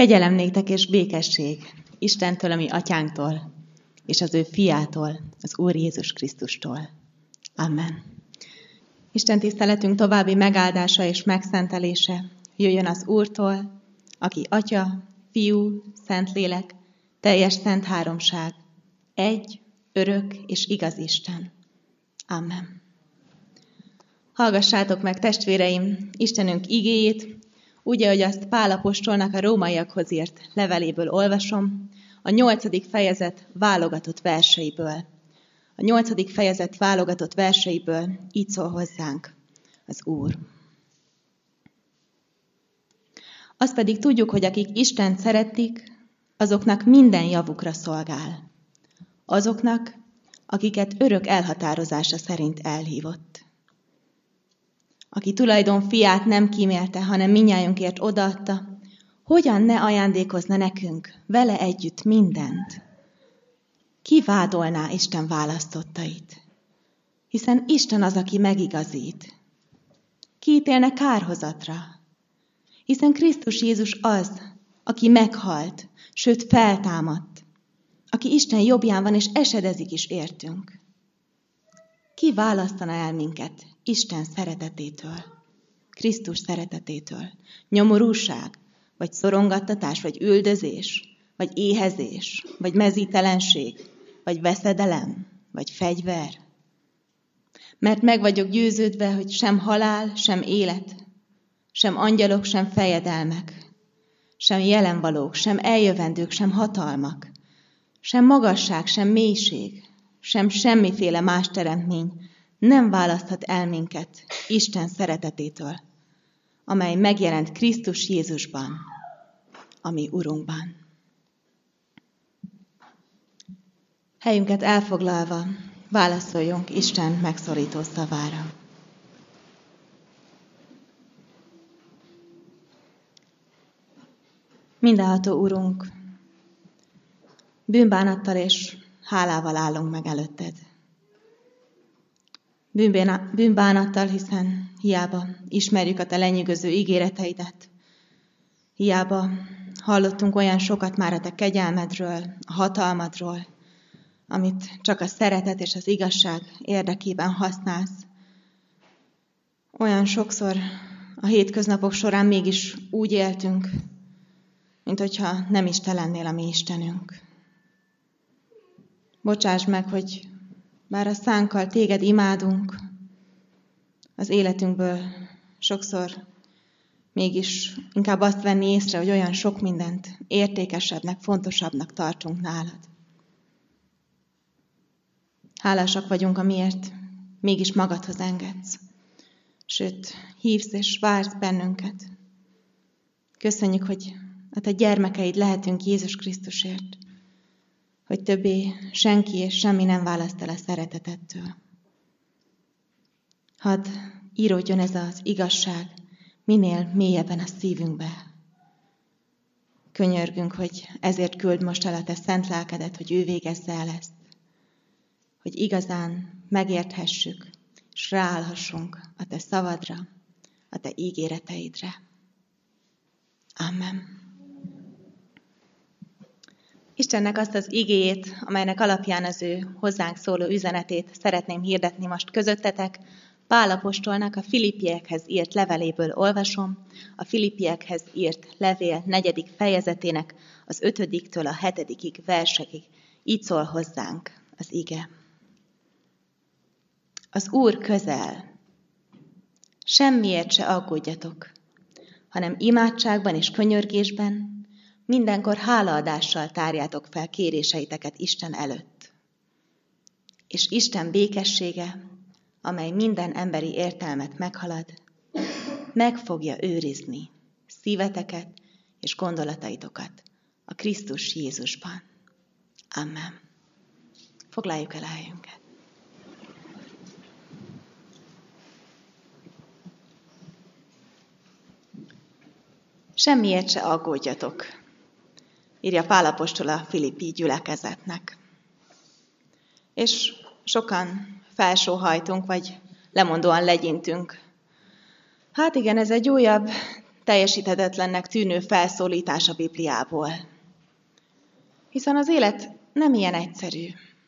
Kegyelem néktek és békesség Istentől, a mi atyánktól, és az ő fiától, az Úr Jézus Krisztustól. Amen. Isten tiszteletünk további megáldása és megszentelése jöjjön az Úrtól, aki Atya, Fiú, Szentlélek, teljes szent háromság, egy, örök és igaz Isten. Amen. Hallgassátok meg, testvéreim, Istenünk igéjét, úgy, ahogy azt Pál apostolnak a rómaiakhoz írt leveléből olvasom, a 8. fejezet válogatott verseiből. A 8. fejezet válogatott verseiből így szól hozzánk az Úr. Azt pedig tudjuk, hogy akik Istent szeretik, azoknak minden javukra szolgál. Azoknak, akiket örök elhatározása szerint elhívott. Aki tulajdon fiát nem kímélte, hanem mindnyájunkért odaadta, hogyan ne ajándékozna nekünk vele együtt mindent? Ki vádolná Isten választottait? Hiszen Isten az, aki megigazít. Ki ítélne kárhozatra? Hiszen Krisztus Jézus az, aki meghalt, sőt feltámadt, aki Isten jobbján van és esedezik is értünk. Ki választana el minket Isten szeretetétől, Krisztus szeretetétől? Nyomorúság, vagy szorongattatás, vagy üldözés, vagy éhezés, vagy mezítelenség, vagy veszedelem, vagy fegyver? Mert meg vagyok győződve, hogy sem halál, sem élet, sem angyalok, sem fejedelmek, sem jelenvalók, sem eljövendők, sem hatalmak, sem magasság, sem mélység, sem semmiféle más teremtmény nem választhat el minket Isten szeretetétől, amely megjelent Krisztus Jézusban, a mi Urunkban. Helyünket elfoglalva válaszoljunk Isten megszólító szavára. Mindenható Urunk, bűnbánattal és hálával állunk meg előtted. Bűnbánattal, hiszen hiába ismerjük a te lenyűgöző ígéreteidet, hiába hallottunk olyan sokat már a te kegyelmedről, a hatalmadról, amit csak a szeretet és az igazság érdekében használsz. Olyan sokszor a hétköznapok során mégis úgy éltünk, mint hogyha nem is te lennél a mi Istenünk. Bocsáss meg, hogy bár a szánkkal téged imádunk, az életünkből sokszor mégis inkább azt venni észre, hogy olyan sok mindent értékesebbnek, fontosabbnak tartunk nálad. Hálásak vagyunk, amiért mégis magadhoz engedsz, sőt, hívsz és vársz bennünket. Köszönjük, hogy a te gyermekeid lehetünk Jézus Krisztusért, hogy többé senki és semmi nem választ el a szeretetettől. Hadd íródjon ez az igazság minél mélyebben a szívünkbe. Könyörgünk, hogy ezért küld most el a te szent lelkedet, hogy ő végezze el ezt. Hogy igazán megérthessük, és ráállhassunk a te szavadra, a te ígéreteidre. Amen. Istennek azt az igéjét, amelynek alapján az ő hozzánk szóló üzenetét szeretném hirdetni most közöttetek, Pál apostolnak a Filippiekhez írt leveléből olvasom, a Filippiekhez írt levél 4. fejezetének az 5-től a 7. versekig. Így szól hozzánk az ige. Az Úr közel. Semmiért se aggódjatok, hanem imádságban és könyörgésben mindenkor hálaadással tárjátok fel kéréseiteket Isten előtt. És Isten békessége, amely minden emberi értelmet meghalad, meg fogja őrizni szíveteket és gondolataitokat a Krisztus Jézusban. Amen. Foglaljuk el helyünket. Semmiért se aggódjatok, írja Pál apostol a filippi gyülekezetnek. És sokan felsóhajtunk, vagy lemondóan legyintünk. Hát igen, ez egy újabb teljesíthetetlennek tűnő felszólítás a Bibliából. Hiszen az élet nem ilyen egyszerű.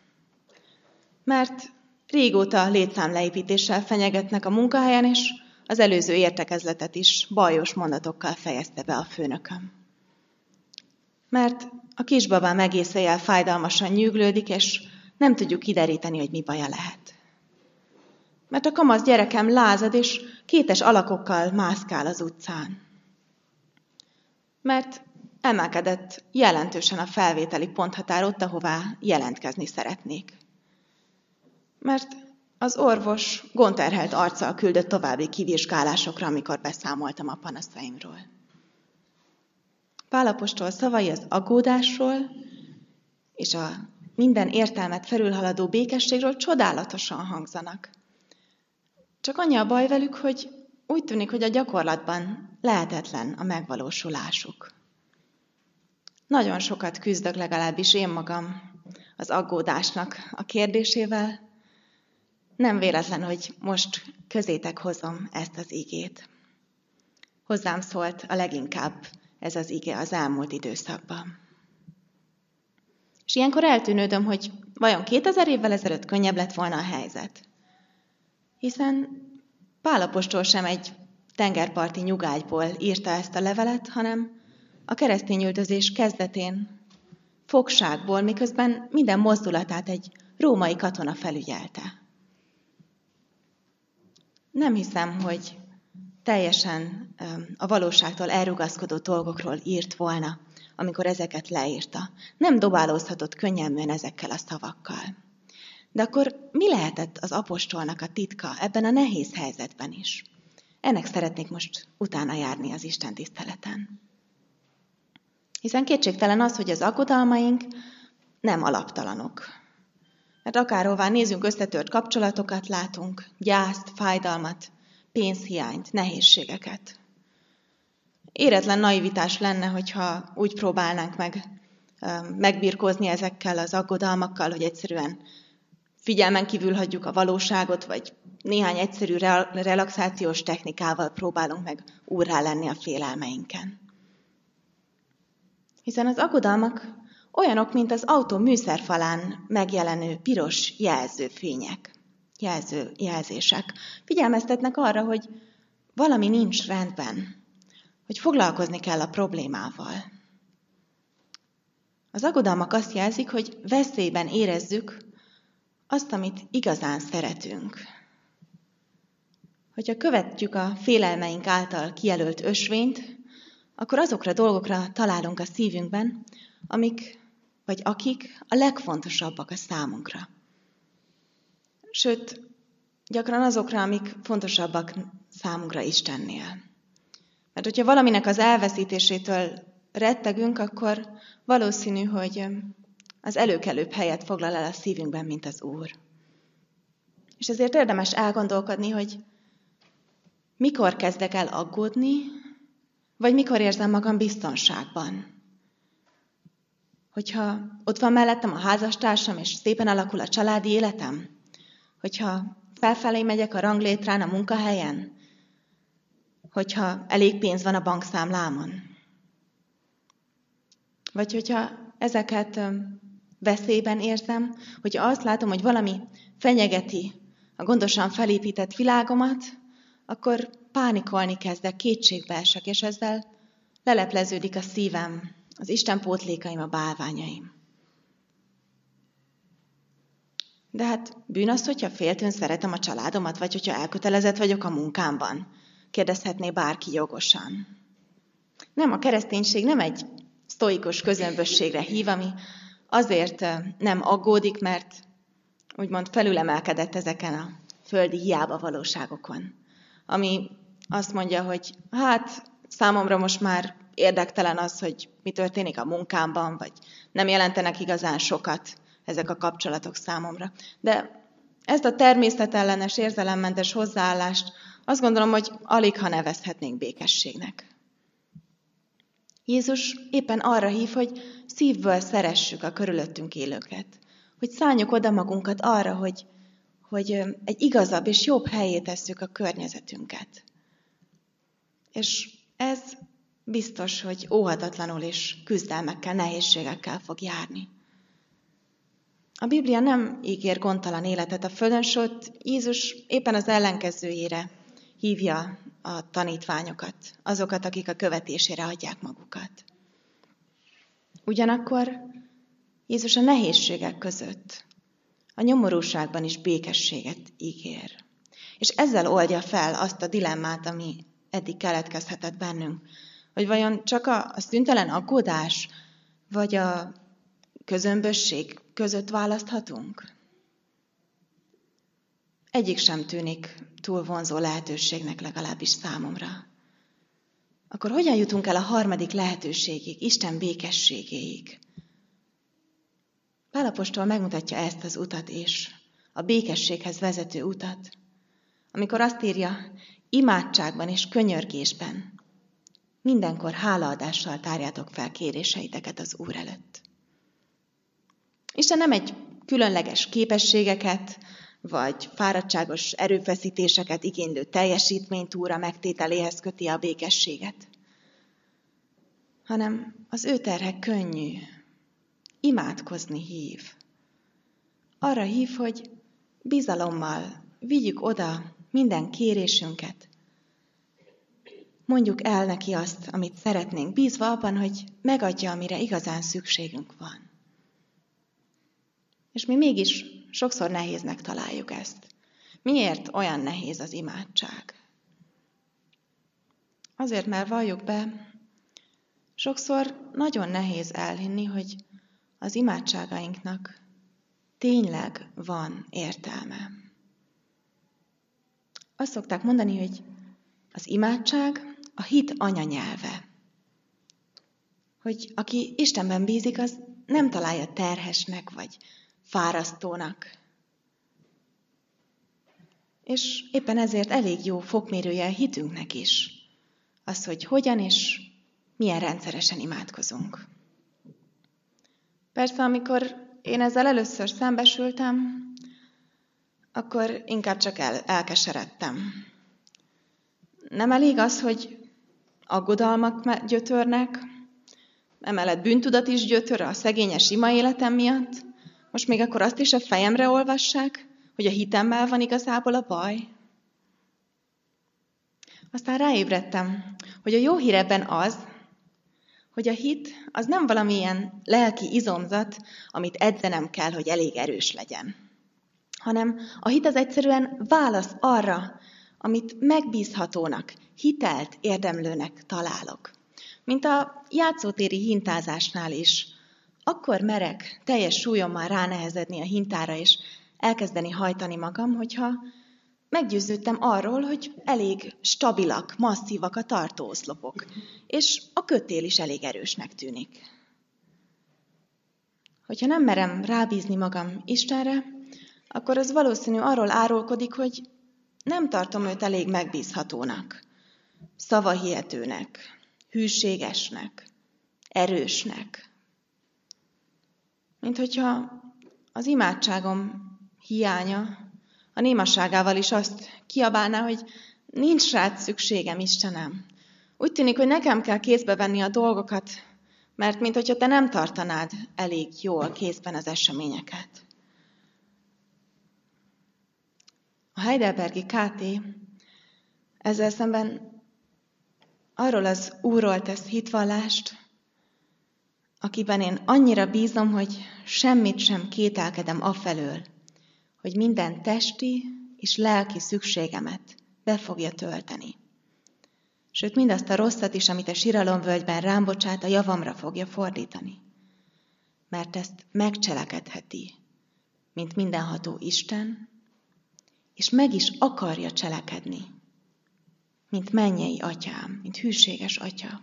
Mert régóta létszámleépítéssel fenyegetnek a munkahelyen, és az előző értekezletet is bajos mondatokkal fejezte be a főnököm. Mert a kisbabám egész éjjel fájdalmasan nyűglődik, és nem tudjuk kideríteni, hogy mi baja lehet. Mert a kamasz gyerekem lázad, és kétes alakokkal mászkál az utcán. Mert emelkedett jelentősen a felvételi ponthatár ott, ahová jelentkezni szeretnék. Mert az orvos gondterhelt arccal küldött további kivizsgálásokra, amikor beszámoltam a panaszaimról. Pál apostol szavai az aggódásról és a minden értelmet felülhaladó békességről csodálatosan hangzanak. Csak annyi a baj velük, hogy úgy tűnik, hogy a gyakorlatban lehetetlen a megvalósulásuk. Nagyon sokat küzdök, legalábbis én magam, az aggódásnak a kérdésével. Nem véletlen, hogy most közétek hozom ezt az igét. Hozzám szólt a leginkább ez az ige az elmúlt időszakban. És ilyenkor eltűnődöm, hogy vajon 2000 évvel ezelőtt könnyebb lett volna a helyzet. Hiszen Pál apostol sem egy tengerparti nyugágyból írta ezt a levelet, hanem a keresztényüldözés kezdetén fogságból, miközben minden mozdulatát egy római katona felügyelte. Nem hiszem, hogy teljesen a valóságtól elrugaszkodó dolgokról írt volna, amikor ezeket leírta. Nem dobálózhatott könnyelműen ezekkel a szavakkal. De akkor mi lehetett az apostolnak a titka ebben a nehéz helyzetben is? Ennek szeretnék most utána járni az Isten tiszteleten. Hiszen kétségtelen az, hogy az aggodalmaink nem alaptalanok. Mert akárhová nézzünk, összetört kapcsolatokat látunk, gyászt, fájdalmat, pénzhiányt, nehézségeket. Éretlen naivitás lenne, hogyha úgy próbálnánk megbirkózni ezekkel az aggodalmakkal, hogy egyszerűen figyelmen kívül hagyjuk a valóságot, vagy néhány egyszerű relaxációs technikával próbálunk meg úrrá lenni a félelmeinken. Hiszen az aggodalmak olyanok, mint az autó műszerfalán megjelenő piros jelzőfények, jelzések. Figyelmeztetnek arra, hogy valami nincs rendben, hogy foglalkozni kell a problémával. Az aggodalmak azt jelzik, hogy veszélyben érezzük azt, amit igazán szeretünk. Hogyha követjük a félelmeink által kijelölt ösvényt, akkor azokra a dolgokra találunk a szívünkben, akik a legfontosabbak a számunkra. Sőt, gyakran azokra, amik fontosabbak számunkra Istennél. Mert hogyha valaminek az elveszítésétől rettegünk, akkor valószínű, hogy az előkelőbb helyet foglal el a szívünkben, mint az Úr. És ezért érdemes elgondolkodni, hogy mikor kezdek el aggódni, vagy mikor érzem magam biztonságban. Hogyha ott van mellettem a házastársam, és szépen alakul a családi életem, hogyha felfelé megyek a ranglétrán a munkahelyen, hogyha elég pénz van a bankszámlámon, vagy hogyha ezeket veszélyben érzem, hogyha azt látom, hogy valami fenyegeti a gondosan felépített világomat, akkor pánikolni kezdek, kétségbe esek, és ezzel lelepleződik a szívem, az Isten pótlékaim, a bálványaim. De hát bűn az, hogyha féltőn szeretem a családomat, vagy hogyha elkötelezett vagyok a munkámban, kérdezhetné bárki jogosan. Nem, a kereszténység nem egy sztoikus közömbösségre hív, ami azért nem aggódik, mert úgymond felülemelkedett ezeken a földi hiába valóságokon. Ami azt mondja, hogy hát számomra most már érdektelen az, hogy mi történik a munkámban, vagy nem jelentenek igazán sokat ezek a kapcsolatok számomra. De ezt a természetellenes, érzelemmentes hozzáállást azt gondolom, hogy alig ha nevezhetnénk békességnek. Jézus éppen arra hív, hogy szívből szeressük a körülöttünk élőket. Hogy szálljuk oda magunkat arra, hogy egy igazabb és jobb helyé tesszük a környezetünket. És Ez biztos, hogy óhatatlanul és küzdelmekkel, nehézségekkel fog járni. A Biblia nem ígér gondtalan életet a földön, sőt, Jézus éppen az ellenkezőjére hívja a tanítványokat, azokat, akik a követésére adják magukat. Ugyanakkor Jézus a nehézségek között, a nyomorúságban is békességet ígér. És ezzel oldja fel azt a dilemmát, ami eddig keletkezhetett bennünk, hogy vajon csak a szüntelen aggódás, vagy a közömbösség között választhatunk? Egyik sem tűnik túl vonzó lehetőségnek, legalábbis számomra. Akkor hogyan jutunk el a harmadik lehetőségig, Isten békességéig? Pál apostol megmutatja ezt az utat is, a békességhez vezető utat, amikor azt írja, imádságban és könyörgésben mindenkor hálaadással tárjátok fel kéréseiteket az Úr előtt. Isten nem egy különleges képességeket, vagy fáradtságos erőfeszítéseket igénylő teljesítménytúra megtételéhez köti a békességet, hanem az ő terhe könnyű, imádkozni hív. Arra hív, hogy bizalommal vigyük oda minden kérésünket. Mondjuk el neki azt, amit szeretnénk, bízva abban, hogy megadja, amire igazán szükségünk van. És mi mégis sokszor nehéznek találjuk ezt. Miért olyan nehéz az imádság? Azért, mert valljuk be, sokszor nagyon nehéz elhinni, hogy az imádságainknak tényleg van értelme. Azt szokták mondani, hogy az imádság a hit anyanyelve. Hogy aki Istenben bízik, az nem találja terhesnek vagy fárasztónak. És éppen ezért elég jó fokmérője a hitünknek is. Az, hogy hogyan és milyen rendszeresen imádkozunk. Persze, amikor én ezzel először szembesültem, akkor inkább csak elkeseredtem. Nem elég az, hogy aggodalmak gyötörnek, emellett bűntudat is gyötör a szegényes ima életem miatt, most még akkor azt is a fejemre olvassák, hogy a hitemmel van igazából a baj. Aztán ráébredtem, hogy a jó hír ebben az, hogy a hit az nem valamilyen lelki izomzat, amit edzenem kell, hogy elég erős legyen, hanem a hit az egyszerűen válasz arra, amit megbízhatónak, hitelt érdemlőnek találok. Mint a játszótéri hintázásnál is. Akkor merek teljes súlyommal ránehezedni a hintára, és elkezdeni hajtani magam, hogyha meggyőződtem arról, hogy elég stabilak, masszívak a tartóoszlopok, és a kötél is elég erősnek tűnik. Hogyha nem merem rábízni magam Istenre, akkor az valószínű arról árulkodik, hogy nem tartom őt elég megbízhatónak, szavahihetőnek, hűségesnek, erősnek. Mint hogyha az imádságom hiánya a némaságával is azt kiabálná, hogy nincs rád szükségem, Istenem. Úgy tűnik, hogy nekem kell kézbe venni a dolgokat, mert mint hogyha te nem tartanád elég jól kézben az eseményeket. A heidelbergi KT ezzel szemben arról az Úrról tesz hitvallást, akiben én annyira bízom, hogy semmit sem kételkedem afelől, hogy minden testi és lelki szükségemet be fogja tölteni. Sőt, mindazt a rosszat is, amit a siralomvölgyben rám bocsát, a javamra fogja fordítani. Mert ezt megcselekedheti, mint mindenható Isten, és meg is akarja cselekedni, mint mennyei atyám, mint hűséges atya.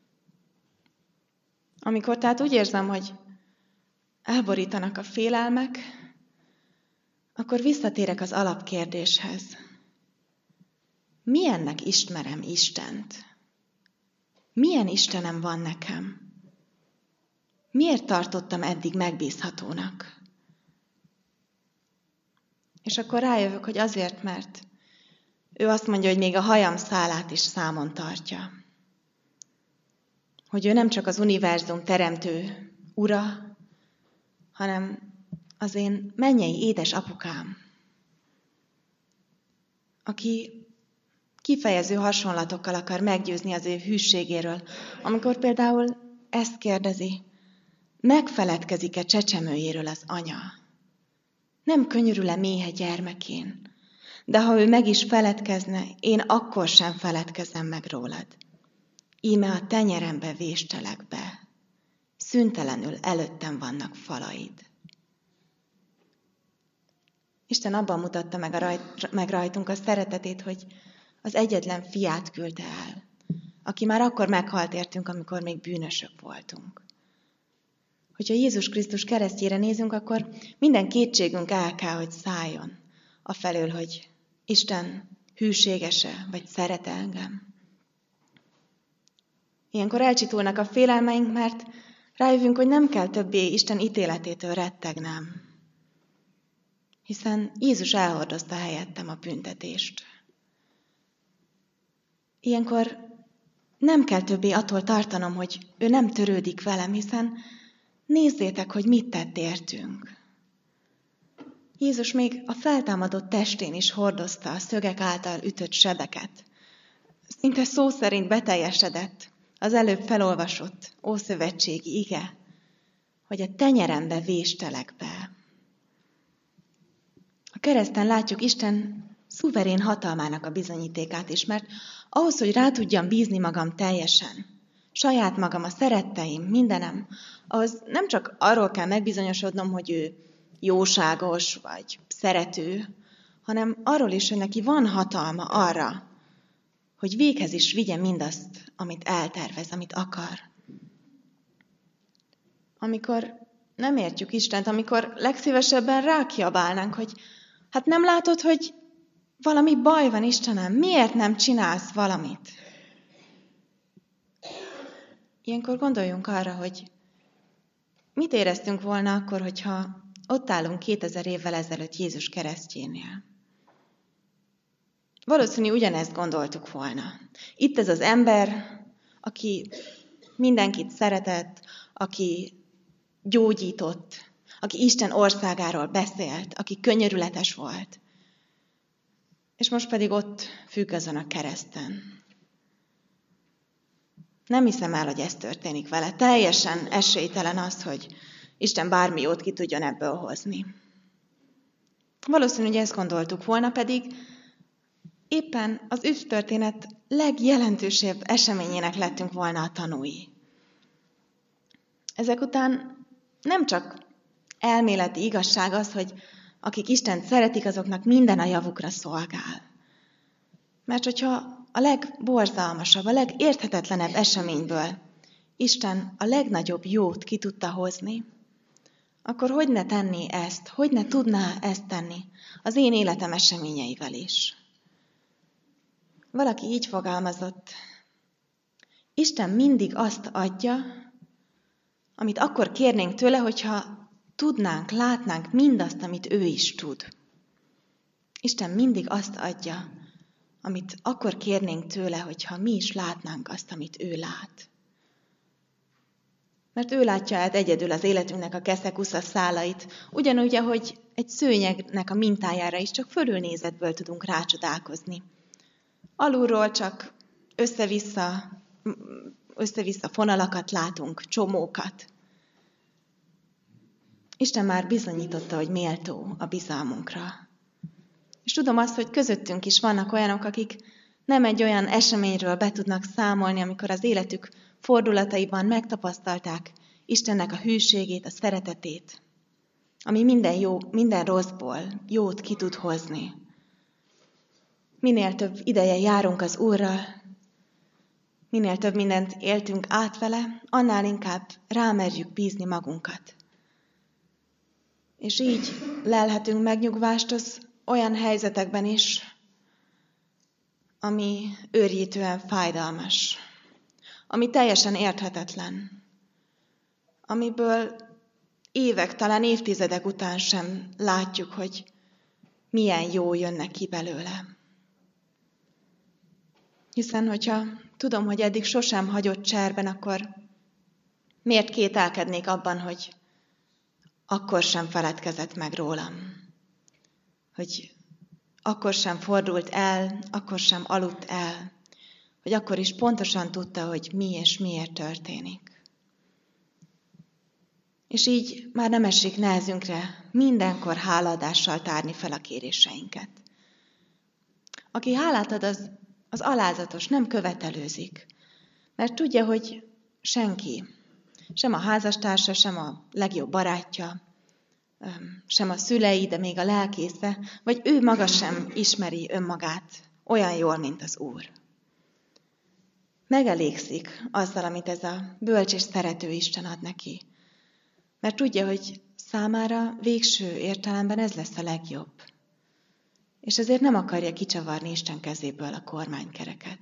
Amikor tehát úgy érzem, hogy elborítanak a félelmek, akkor visszatérek az alapkérdéshez. Milyennek ismerem Istent? Milyen Istenem van nekem? Miért tartottam eddig megbízhatónak? És akkor rájövök, hogy azért, mert ő azt mondja, hogy még a hajam szálát is számon tartja. hogy ő nem csak az univerzum teremtő ura, hanem az én mennyei édesapukám, aki kifejező hasonlatokkal akar meggyőzni az ő hűségéről, amikor például ezt kérdezi, megfeledkezik-e csecsemőjéről az anya? Nem könyörül-e méhe gyermekén? De ha ő meg is feledkezne, én akkor sem feledkezem meg rólad. Íme a tenyerembe véstelek be, szüntelenül előttem vannak falaid. Isten abban mutatta meg rajtunk a szeretetét, hogy az egyetlen fiát küldte el, aki már akkor meghalt értünk, amikor még bűnösök voltunk. Hogyha Jézus Krisztus keresztjére nézünk, akkor minden kétségünk el kell, hogy szálljon afelől, hogy Isten hűségese, vagy szeret engem. Ilyenkor elcsitulnak a félelmeink, mert rájövünk, hogy nem kell többé Isten ítéletétől rettegnem, hiszen Jézus elhordozta helyettem a büntetést. Ilyenkor nem kell többé attól tartanom, hogy ő nem törődik velem, hiszen nézzétek, hogy mit tett értünk. Jézus még a feltámadott testén is hordozta a szögek által ütött sebeket. Szinte szó szerint beteljesedett az előbb felolvasott ószövetségi ige, hogy a tenyerembe véstelek be. A kereszten látjuk Isten szuverén hatalmának a bizonyítékát is, mert ahhoz, hogy rá tudjam bízni magam teljesen, saját magam, a szeretteim, mindenem, ahhoz nem csak arról kell megbizonyosodnom, hogy ő jóságos vagy szerető, hanem arról is, hogy neki van hatalma arra, hogy véghez is vigye mindazt, amit eltervez, amit akar. Amikor nem értjük Istent, amikor legszívesebben rákiabálnánk, hogy hát nem látod, hogy valami baj van, Istenem, miért nem csinálsz valamit? Ilyenkor gondoljunk arra, hogy mit éreztünk volna akkor, hogyha ott állunk 2000 évvel ezelőtt Jézus keresztjénél. Valószínű ugyanezt gondoltuk volna. Itt ez az ember, aki mindenkit szeretett, aki gyógyított, aki Isten országáról beszélt, aki könyörületes volt. És most pedig ott függ azon a kereszten. Nem hiszem el, hogy ez történik vele. Teljesen esélytelen az, hogy Isten bármi jót ki tudjon ebből hozni. Valószínű, hogy ezt gondoltuk volna, pedig éppen az üdvtörténet legjelentősebb eseményének lettünk volna a tanúi. Ezek után nem csak elméleti igazság az, hogy akik Istent szeretik, azoknak minden a javukra szolgál. Mert hogyha a legborzalmasabb, a legérthetetlenebb eseményből Isten a legnagyobb jót ki tudta hozni, akkor hogy ne tenné ezt, hogy ne tudná ezt tenni az én életem eseményeivel is? Valaki így fogalmazott, Isten mindig azt adja, amit akkor kérnénk tőle, hogyha tudnánk, látnánk mindazt, amit ő is tud. Isten mindig azt adja, amit akkor kérnénk tőle, hogyha mi is látnánk azt, amit ő lát. Mert ő látja át egyedül az életünknek a keszekusza szálait, ugyanúgy, ahogy egy szőnyegnek a mintájára is csak fölülnézetből tudunk rácsodálkozni. Alulról csak össze-vissza fonalakat látunk, csomókat. Isten már bizonyította, hogy méltó a bizalmunkra. És tudom azt, hogy közöttünk is vannak olyanok, akik nem egy olyan eseményről be tudnak számolni, amikor az életük fordulataiban megtapasztalták Istennek a hűségét, a szeretetét, ami minden rosszból jót ki tud hozni. Minél több ideje járunk az Úrral, minél több mindent éltünk át vele, annál inkább rámerjük bízni magunkat. És így lelhetünk megnyugvást az olyan helyzetekben is, ami őrjítően fájdalmas, ami teljesen érthetetlen, amiből évek, talán évtizedek után sem látjuk, hogy milyen jó jönne ki belőle. Hiszen, hogyha tudom, hogy eddig sosem hagyott cserben, akkor Miért kételkednék abban, hogy akkor sem feledkezett meg rólam? Hogy akkor sem fordult el, akkor sem aludt el, hogy akkor is pontosan tudta, hogy mi és miért történik. És így már nem esik nehezünkre mindenkor hálaadással tárni fel a kéréseinket. Aki hálát ad, az alázatos, nem követelőzik. Mert tudja, hogy senki, sem a házastársa, sem a legjobb barátja, sem a szülei, de még a lelkésze, vagy ő maga sem ismeri önmagát olyan jól, mint az Úr. Megelégszik azzal, amit ez a bölcs és szerető Isten ad neki. Mert tudja, hogy számára végső értelemben ez lesz a legjobb. És ezért nem akarja kicsavarni Isten kezéből a kormánykereket.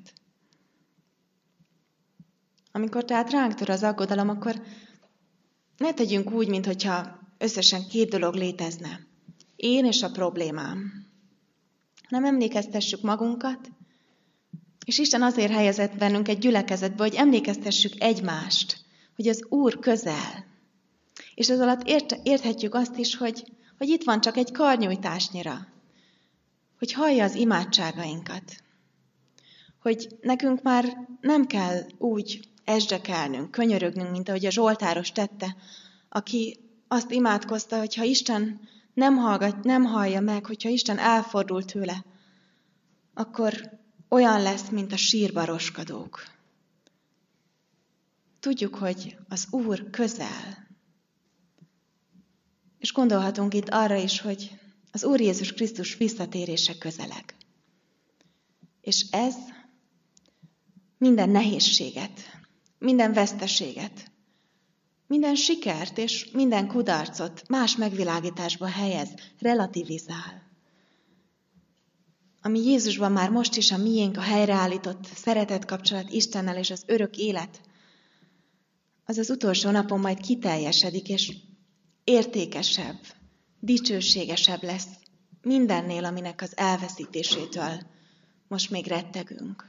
Amikor tehát ránk tör az aggodalom, akkor ne tegyünk úgy, mintha összesen 2 dolog létezne. Én és a problémám. Nem emlékeztessük magunkat, és Isten azért helyezett bennünk egy gyülekezetbe, hogy emlékeztessük egymást, hogy az Úr közel. És ez alatt érthetjük azt is, hogy itt van csak egy karnyújtásnyira, hogy hallja az imádságainkat, hogy nekünk már nem kell úgy esdekelnünk, könyörögnünk, mint ahogy a zsoltáros tette, aki azt imádkozta, hogy ha Isten nem hallja meg, hogyha Isten elfordul tőle, akkor olyan lesz, mint a sírba roskadók. Tudjuk, hogy az Úr közel. És gondolhatunk itt arra is, hogy az Úr Jézus Krisztus visszatérése közeleg. És ez minden nehézséget, minden veszteséget, minden sikert és minden kudarcot más megvilágításba helyez, relativizál. Ami Jézusban már most is a miénk, a helyreállított szeretet kapcsolat Istennel és az örök élet, az az utolsó napon majd kiteljesedik, és értékesebb, dicsőségesebb lesz mindennél, aminek az elveszítésétől most még rettegünk.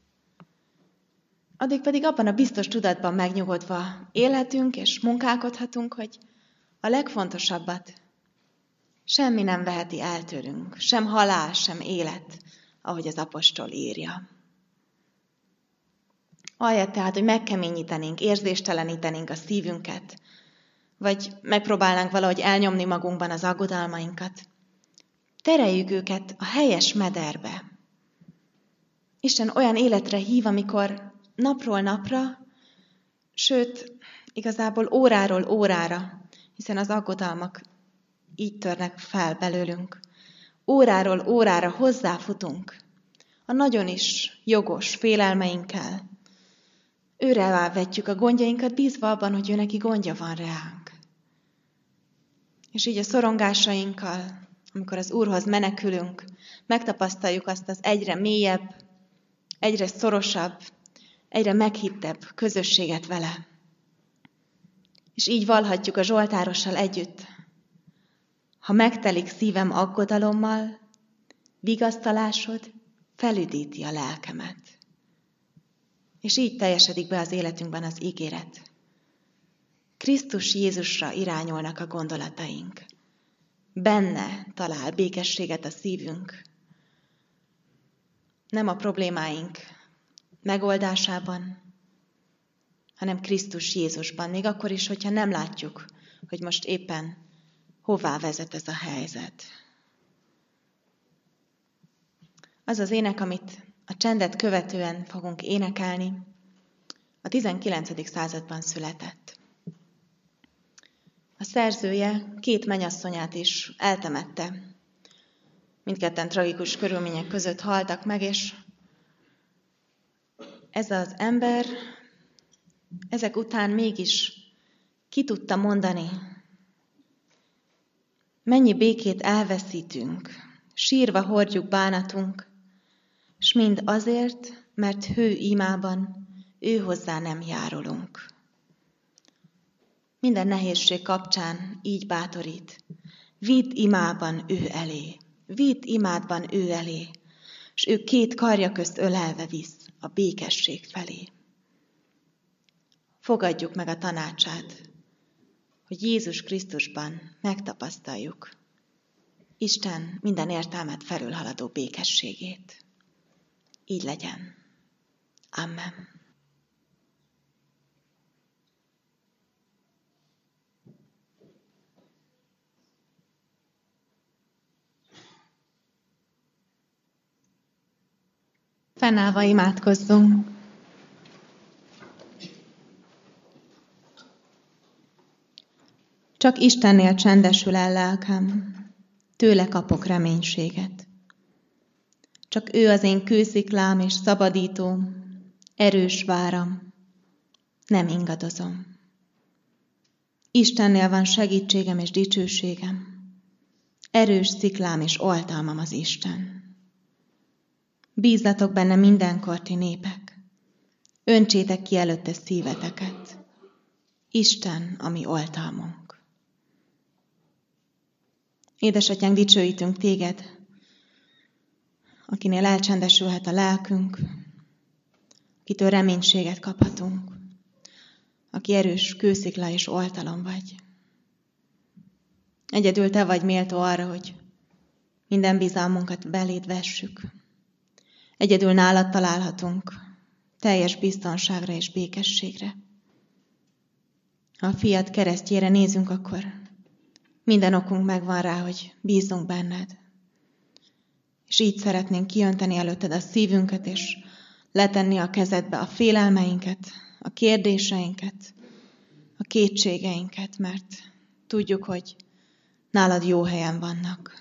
Addig pedig abban a biztos tudatban megnyugodva élhetünk és munkálkodhatunk, hogy a legfontosabbat semmi nem veheti el tőlünk, sem halál, sem élet, ahogy az apostol írja. Ahelyett tehát, hogy megkeményítenénk, érzéstelenítenénk a szívünket, vagy megpróbálnánk valahogy elnyomni magunkban az aggodalmainkat, tereljük őket a helyes mederbe. Isten olyan életre hív, amikor napról napra, sőt, igazából óráról órára, hiszen az aggodalmak így törnek fel belőlünk. Óráról órára hozzáfutunk a nagyon is jogos félelmeinkkel. Őre vetjük a gondjainkat, bízva abban, hogy ő neki gondja van ránk. És így a szorongásainkkal, amikor az Úrhoz menekülünk, megtapasztaljuk azt az egyre mélyebb, egyre szorosabb, egyre meghittebb közösséget vele. És így vallhatjuk a zsoltárossal együtt: ha megtelik szívem aggodalommal, vigasztalásod felüdíti a lelkemet. És így teljesedik be az életünkben az ígéret. Krisztus Jézusra irányolnak a gondolataink. Benne talál békességet a szívünk. Nem a problémáink megoldásában, hanem Krisztus Jézusban. Még akkor is, hogyha nem látjuk, hogy most éppen hová vezet ez a helyzet. Az az ének, amit a csendet követően fogunk énekelni, a 19. században született. A szerzője 2 mennyasszonyát is eltemette. Mindketten tragikus körülmények között haltak meg, és ez az ember ezek után mégis ki tudta mondani, mennyi békét elveszítünk, sírva hordjuk bánatunk, s mind azért, mert hő imában ő hozzá nem járulunk. Minden nehézség kapcsán így bátorít. Vidd imában ő elé, vidd imádban ő elé, s ő 2 karja közt ölelve visz a békesség felé. fogadjuk meg a tanácsát, hogy Jézus Krisztusban megtapasztaljuk Isten minden értelmet felülhaladó békességét. Így legyen. Amen. Fennállva imádkozzunk. Csak Istennél csendesül el lelkem, tőle kapok reménységet. Csak ő az én kősziklám és szabadítóm, erős váram, nem ingadozom. Istennél van segítségem és dicsőségem, erős sziklám és oltalmam az Isten. Bízzatok benne mindenkor, ti népek, öntsétek ki előtte szíveteket. Isten, a mi oltalmunk. Édesatyánk, dicsőítünk téged, akinél elcsendesülhet a lelkünk, akitől reménységet kaphatunk, aki erős kőszikla és oltalom vagy. Egyedül te vagy méltó arra, hogy minden bizalmunkat beléd vessük. Egyedül nálad találhatunk teljes biztonságra és békességre. Ha a fiad keresztjére nézünk, akkor minden okunk megvan rá, hogy bízzunk benned. És így szeretnénk kiönteni előtted a szívünket, és letenni a kezedbe a félelmeinket, a kérdéseinket, a kétségeinket, mert tudjuk, hogy nálad jó helyen vannak.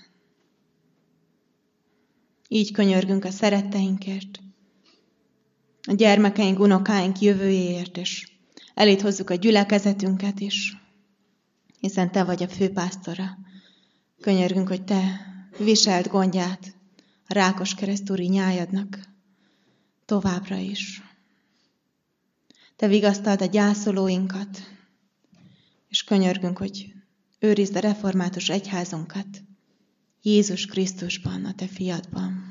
Így könyörgünk a szeretteinkért, a gyermekeink, unokáink jövőjéért, és eléd hozzuk a gyülekezetünket is, hiszen te vagy a főpásztora. Könyörgünk, hogy te viseld gondját a Rákoskeresztúri nyájadnak továbbra is. Te vigasztald a gyászolóinkat, és könyörgünk, hogy őrizd a református egyházunkat Jézus Krisztusban, a te fiadban.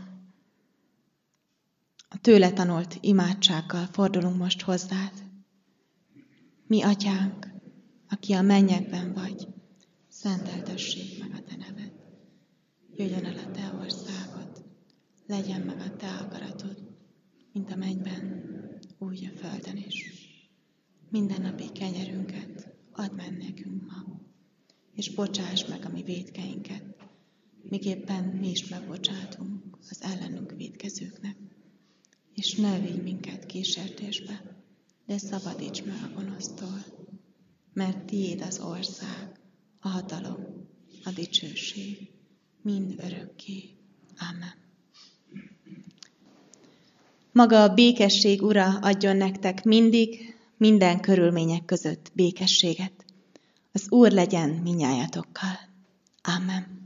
A tőle tanult imádsággal fordulunk most hozzád. Mi atyánk, aki a mennyekben vagy, szenteltessék meg a te neved. Jöjjön el a te országod, legyen meg a te akaratod, mint a mennyben, úgy a földön is. Mindennapi kenyerünket add meg nekünk ma, és bocsáss meg a mi vétkeinket, miképpen mi is megbocsátunk az ellenünk vétkezőknek. És ne vigy minket kísértésbe, de szabadíts meg a gonosztól, mert tiéd az ország, a hatalom, a dicsőség, mind örökké. Amen. Maga a békesség Ura adjon nektek mindig, minden körülmények között békességet. Az Úr legyen minnyájatokkal. Amen.